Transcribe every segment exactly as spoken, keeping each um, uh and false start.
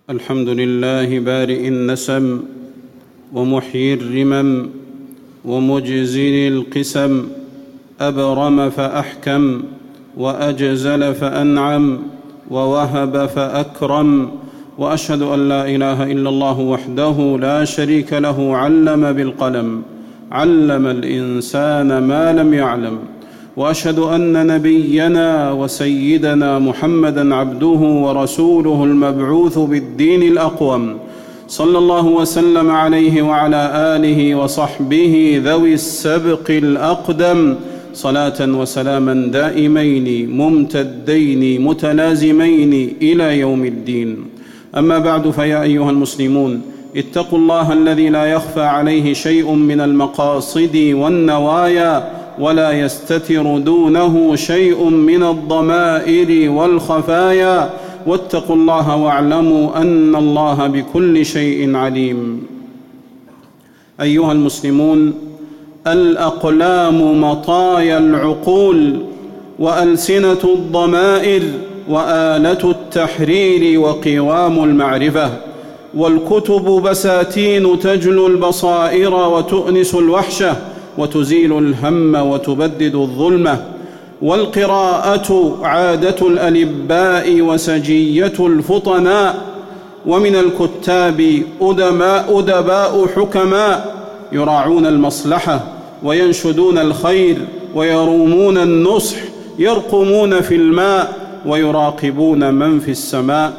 الحمد لله بارئ النسم ومحيي الرمم ومجزل القسم، أبرم فأحكم وأجزل فأنعم ووهب فأكرم، وأشهد أن لا إله إلا الله وحده لا شريك له، علم بالقلم، علم الإنسان ما لم يعلم. وأشهد أن نبينا وسيدنا محمدًا عبده ورسوله المبعوث بالدين الأقوم، صلى الله وسلم عليه وعلى آله وصحبه ذوي السبق الأقدم، صلاة وسلاما دائمين ممتدين متلازمين إلى يوم الدين. أما بعد، فيا أيها المسلمون، اتقوا الله الذي لا يخفى عليه شيء من المقاصد والنوايا، ولا يستتر دونه شيء من الضمائر والخفايا، واتقوا الله واعلموا أن الله بكل شيء عليم. أيها المسلمون، الأقلام مطايا العقول وألسنة الضمائر وآلة التحرير وقوام المعرفة، والكتب بساتين تجلو البصائر وتؤنس الوحشة وتزيل الهم وتبدد الظلمة، والقراءة عادة الألباء وسجية الفطناء، ومن الكتاب أدماء أدباء حكماء يراعون المصلحة وينشدون الخير ويرومون النصح، يرقمون في الماء ويراقبون من في السماء.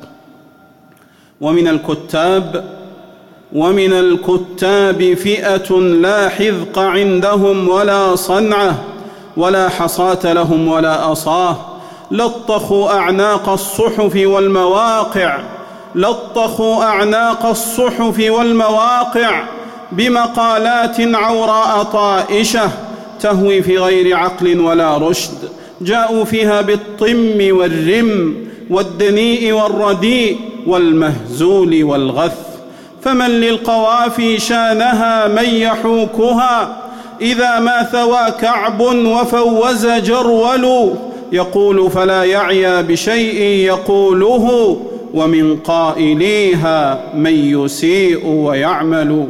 ومن الكتاب ومن الكتاب فئة لا حذق عندهم ولا صنعة، ولا حصاة لهم ولا أصاه، لطخوا أعناق الصحف والمواقع لطخوا أعناق الصحف والمواقع بمقالات عوراء طائشة تهوي في غير عقل ولا رشد، جاءوا فيها بالطم والرم والدنيء والرديء والمهزول والغث. فمن للقوافي شانها من يحوكها، إذا ما ثوى كعب وفوز جرول، يقول فلا يعيا بشيء يقوله، ومن قائليها من يسيء ويعمل.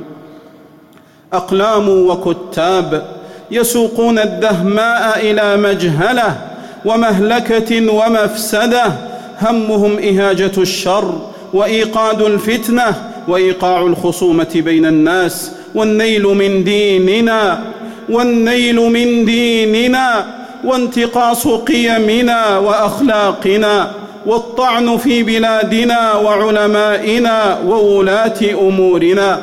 أقلام وكتاب يسوقون الدهماء إلى مجهلة ومهلكة ومفسدة، همهم إهاجة الشر وإيقاد الفتنة وإيقاع الخصومة بين الناس، والنيل من ديننا والنيل من ديننا وانتقاص قيمنا وأخلاقنا، والطعن في بلادنا وعلمائنا وولاة أمورنا.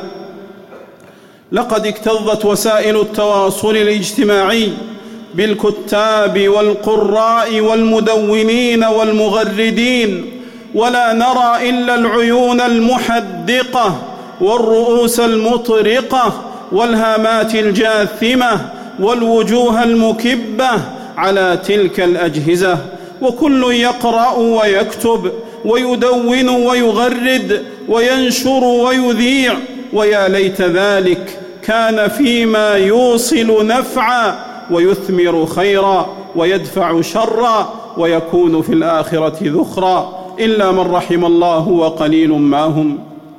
لقد اكتظت وسائل التواصل الاجتماعي بالكتاب والقراء والمدونين والمغردين، ولا نرى إلا العيون المحدقة والرؤوس المطرقة والهامات الجاثمة والوجوه المكبة على تلك الأجهزة، وكل يقرأ ويكتب ويدون ويغرد وينشر ويذيع، ويا ليت ذلك كان فيما يوصل نفعا ويثمر خيرا ويدفع شرا ويكون في الآخرة ذخرا، إلا من رحم الله وقليل ما هم.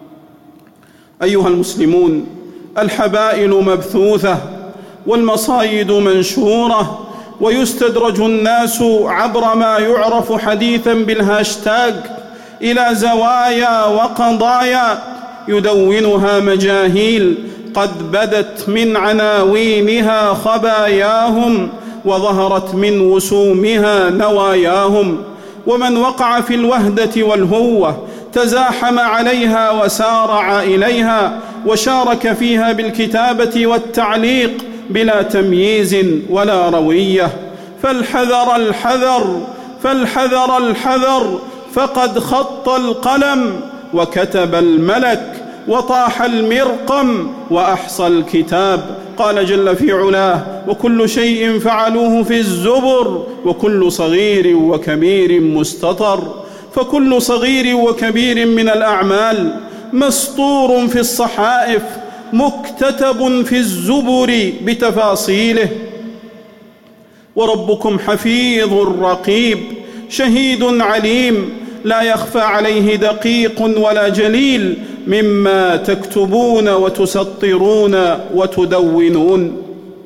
أيها المسلمون، الحبائل مبثوثة والمصايد منشورة، ويستدرج الناس عبر ما يعرف حديثا بالهاشتاج إلى زوايا وقضايا يدونها مجاهيل قد بدت من عناوينها خباياهم وظهرت من وسومها نواياهم، ومن وقع في الوهدة والهوة تزاحم عليها وسارع إليها وشارك فيها بالكتابة والتعليق بلا تمييز ولا روية. فالحذر الحذر فالحذر الحذر فقد خط القلم وكتب الملك وطاح المرقم وأحصى الكتاب. قال جل في علاه: وكل شيء فعلوه في الزبر وكل صغير وكبير مستطر. فكل صغير وكبير من الأعمال مسطور في الصحائف مكتتب في الزبر بتفاصيله. وربكم حفيظ رقيب شهيد عليم، لا يخفى عليه دقيق ولا جليل مما تكتبون وتسطرون وتدونون.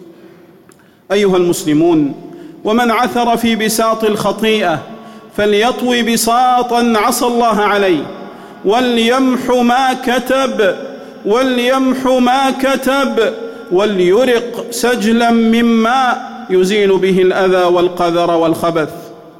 أيها المسلمون، ومن عثر في بساط الخطيئة فليطوي بساطا عصى الله عليه، وليمح ما كتب وليمح ما كتب وليرق سجلا من ماء يزيل به الأذى والقذر والخبث.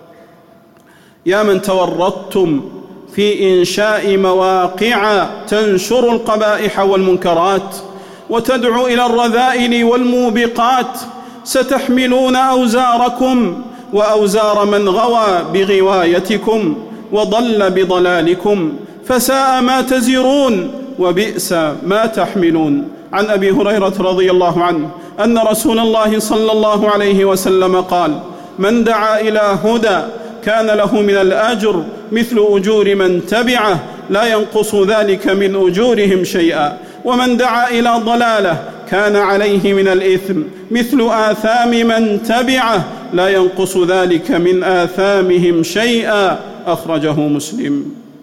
يا من تورطتم في إنشاء مواقع تنشر القبائح والمنكرات وتدعو إلى الرذائل والموبقات، ستحملون أوزاركم وأوزار من غوى بغوايتكم وضل بضلالكم، فساء ما تزرون وبئس ما تحملون. عن أبي هريرة رضي الله عنه أن رسول الله صلى الله عليه وسلم قال: من دعا إلى هدى كان له من الأجر مثل أجور من تبعه لا ينقص ذلك من أجورهم شيئا، ومن دعا إلى ضلالة كان عليه من الإثم مثل آثام من تبعه لا ينقص ذلك من آثامهم شيئا. أخرجه مسلم.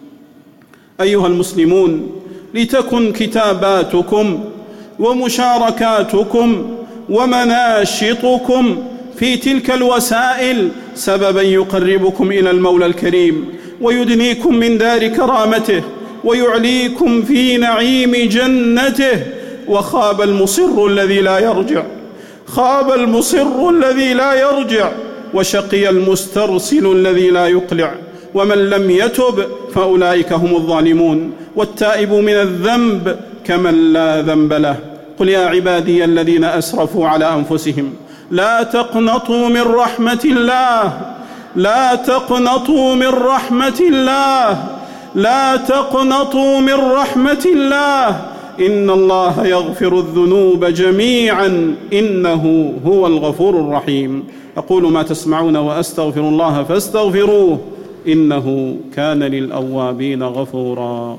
أيها المسلمون، لتكن كتاباتكم ومشاركاتكم ومناشطكم في تلك الوسائل سببا يقربكم إلى المولى الكريم ويدنيكم من دار كرامته ويعليكم في نعيم جنته. وخاب المصر الذي لا يرجع، خاب المصر الذي لا يرجع، وشقي المسترسل الذي لا يقلع. ومن لم يتب فأولئك هم الظالمون، والتائب من الذنب كمن لا ذنب له. قل يا عبادي الذين أسرفوا على أنفسهم لا تقنطوا من رحمة الله، لا تقنطوا من رحمة الله، لا تقنطوا من رحمة الله، إن الله يغفر الذنوب جميعا إنه هو الغفور الرحيم. أقول ما تسمعون وأستغفر الله فاستغفروه إنه كان للأوابين غفورا.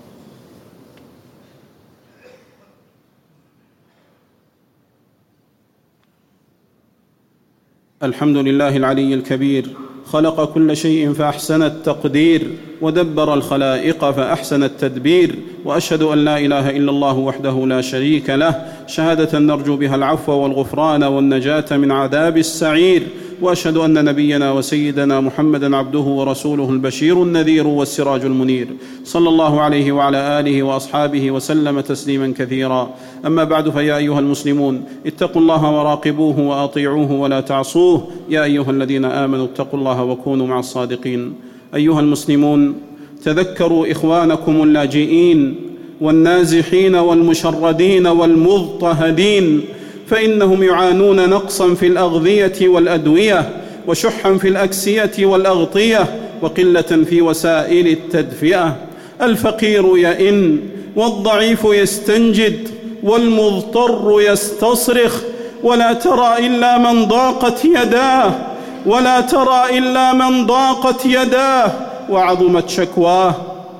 الحمد لله العلي الكبير، خلق كل شيء فأحسن التقدير، ودبر الخلائق فأحسن التدبير، وأشهد أن لا إله إلا الله وحده لا شريك له، شهادة نرجو بها العفو والغفران والنجاة من عذاب السعير. وأشهد أن نبينا وسيدنا محمدًا عبده ورسوله البشير النذير والسراج المنير، صلى الله عليه وعلى آله وأصحابه وسلم تسليمًا كثيرا. أما بعد، فيا أيها المسلمون، اتقوا الله وراقبوه وأطيعوه ولا تعصوه. يا أيها الذين آمنوا اتقوا الله وكونوا مع الصادقين. أيها المسلمون، تذكروا إخوانكم اللاجئين والنازحين والمشردين والمضطهدين، فإنهم يعانون نقصا في الأغذية والأدوية، وشحا في الأكسية والأغطية، وقلة في وسائل التدفئة. الفقير يئن، والضعيف يستنجد، والمضطر يستصرخ، ولا ترى إلا من ضاقت يداه، ولا ترى إلا من ضاقت يداه وعظمت شكواه.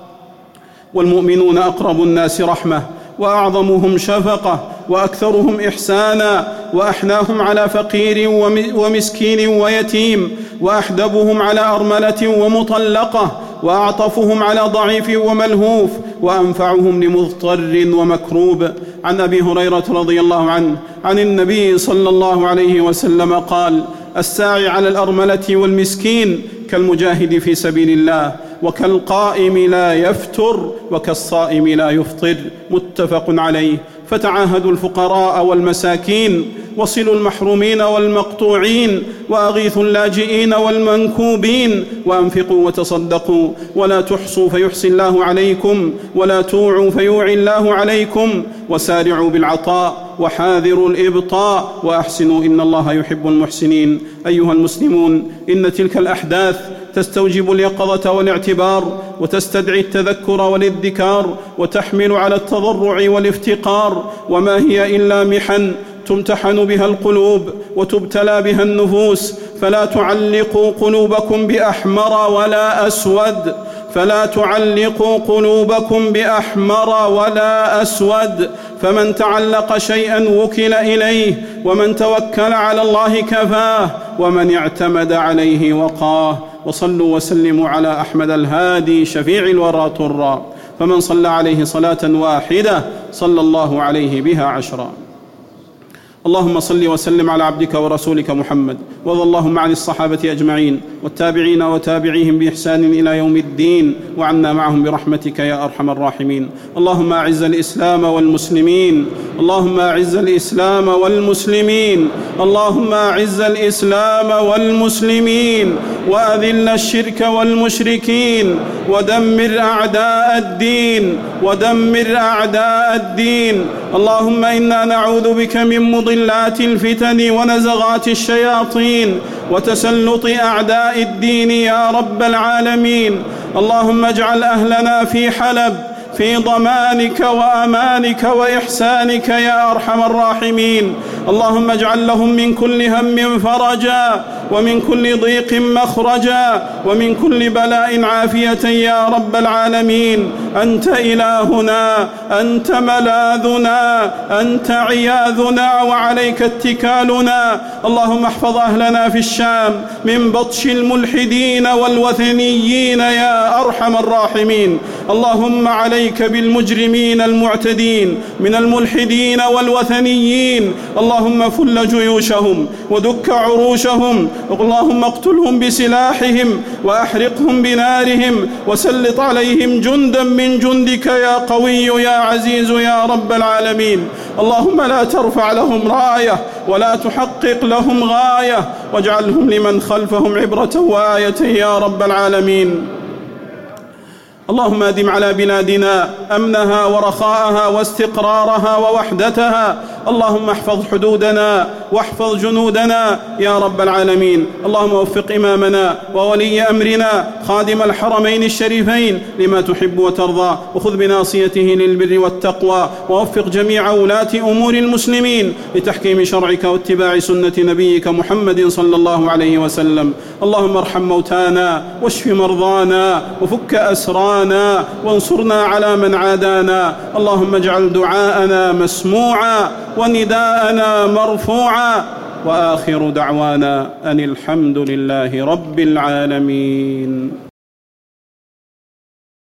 والمؤمنون أقرب الناس رحمة، وأعظمهم شفقة، وأكثرهم إحسانا، وأحناهم على فقير ومسكين ويتيم، وأحدبهم على أرملة ومطلقة، وأعطفهم على ضعيف وملهوف، وأنفعهم لمضطر ومكروب. عن أبي هريرة رضي الله عنه عن النبي صلى الله عليه وسلم قال: الساعي على الأرملة والمسكين كالمجاهد في سبيل الله، وكالقائم لا يفتر، وكالصائم لا يفطر. متفق عليه. فتعاهدوا الفقراء والمساكين، وصلوا المحرومين والمقطوعين، وأغيثوا اللاجئين والمنكوبين، وأنفقوا وتصدقوا، ولا تحصوا فيحصي الله عليكم، ولا توعوا فيوعي الله عليكم، وسارعوا بالعطاء، وحاذروا الإبطاء، وأحسنوا إن الله يحب المحسنين. أيها المسلمون، إن تلك الأحداث تستوجب اليقظة والاعتبار، وتستدعي التذكر والادكار، وتحمل على التضرع والافتقار، وما هي إلا محن تمتحن بها القلوب وتبتلى بها النفوس. فلا تعلقوا قلوبكم بأحمر ولا أسود، فلا تعلقوا قلوبكم بأحمر ولا أسود، فمن تعلق شيئا وكل إليه، ومن توكل على الله كفاه، ومن اعتمد عليه وقاه. وصلوا وسلموا على أحمد الهادي شفيع الورى طرا، فمن صلى عليه صلاة واحدة صلى الله عليه بها عشرا. اللهم صل وسلم على عبدك ورسولك محمد، وارض اللهم عن الصحابة أجمعين والتابعين وتابعيهم بإحسان إلى يوم الدين، وعنا معهم برحمتك يا أرحم الراحمين. اللهم أعز الإسلام والمسلمين، اللهم أعز الإسلام والمسلمين، اللهم أعز الإسلام والمسلمين، وأذل الشرك والمشركين، ودمر أعداء الدين، ودمر أعداء الدين. اللهم إنا نعوذ بك من مضلات الفتن ونزغات الشياطين وتسلط أعداء الدين يا رب العالمين. اللهم اجعل أهلنا في حلب في ضمانك وأمانك وإحسانك يا أرحم الراحمين. اللهم اجعل لهم من كل هم فرجا، ومن كل ضيق مخرجا، ومن كل بلاء عافية يا رب العالمين. أنت إلهنا، أنت ملاذنا، أنت عياذنا، وعليك اتكالنا. اللهم احفظ أهلنا في الشام من بطش الملحدين والوثنيين يا أرحم الراحمين. اللهم عليك بالمجرمين المعتدين من الملحدين والوثنيين. اللهم فل جيوشهم ودك عروشهم، اللهم اقتلهم بسلاحهم وأحرقهم بنارهم، وسلط عليهم جندا من جندك يا قوي يا عزيز يا رب العالمين. اللهم لا ترفع لهم راية ولا تحقق لهم غاية، واجعلهم لمن خلفهم عبرة وآية يا رب العالمين. اللهم أدم على بلادنا أمنها ورخاءها واستقرارها ووحدتها. اللهم احفظ حدودنا واحفظ جنودنا يا رب العالمين. اللهم وفق إمامنا وولي أمرنا خادم الحرمين الشريفين لما تحب وترضى، وخذ بناصيته للبر والتقوى، ووفق جميع ولاة أمور المسلمين لتحكيم شرعك واتباع سنة نبيك محمد صلى الله عليه وسلم. اللهم ارحم موتانا واشف مرضانا وفك أسرانا وانصرنا على من عادانا. اللهم اجعل دعاءنا مسموعا ونداءنا مرفوعا، وآخر دعوانا أن الحمد لله رب العالمين.